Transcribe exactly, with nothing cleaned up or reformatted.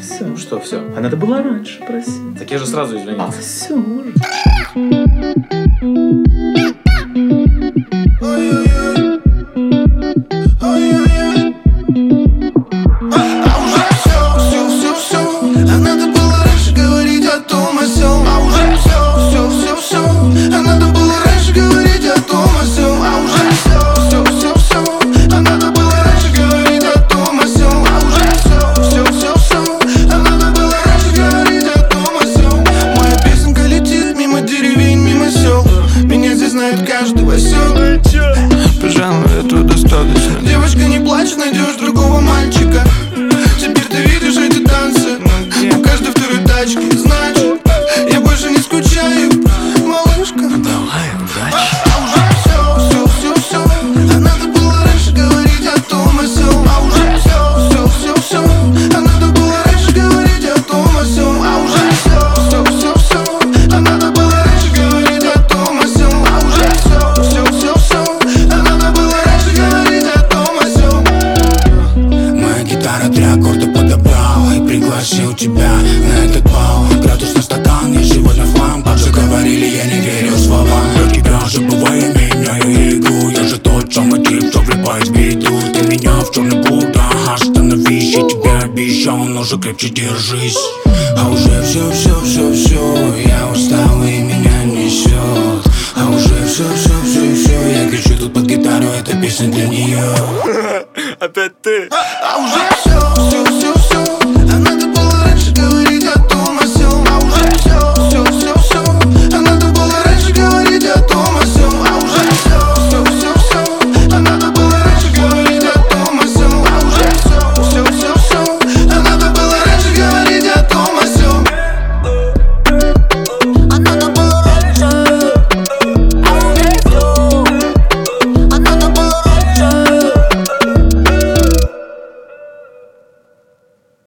все. Что все? А надо было раньше просить. Так я же сразу А извинился. все уже. Каждый восёк. Пожалуй, этого достаточно. Девочка, не плачь, найдешь другого мальчика. Теперь ты видишь эти танцы в каждой второй тачке. Значит, я больше не скучаю, малышка. Давай, удачи. А уже все, все, все, все. А надо было раньше говорить о том и сём. А уже все, все, все, все. А надо было раньше говорить о том и сём. А уже все, все, все, все. А надо было раньше говорить о том и сём. А уже все, все, все, все. А надо было раньше говорить о том и сём. Моя гитара три аккорда подобрал и пригласил тебя на этот бал. Градус на стакан, я сегодня в хлам. Как же говорили, я не верю словам. Я тебя забываю, меняю игру. Я же тот самый тип, что влипает в беду. Ты меня в черный путь, остановись. Я тебе обещал, но же крепче держись. А уже все, все, все, все. Я устал и меня несет. А уже все, все, все, все. Я кричу тут под гитару, эта песня для нее. Опять ты. А уже все, все,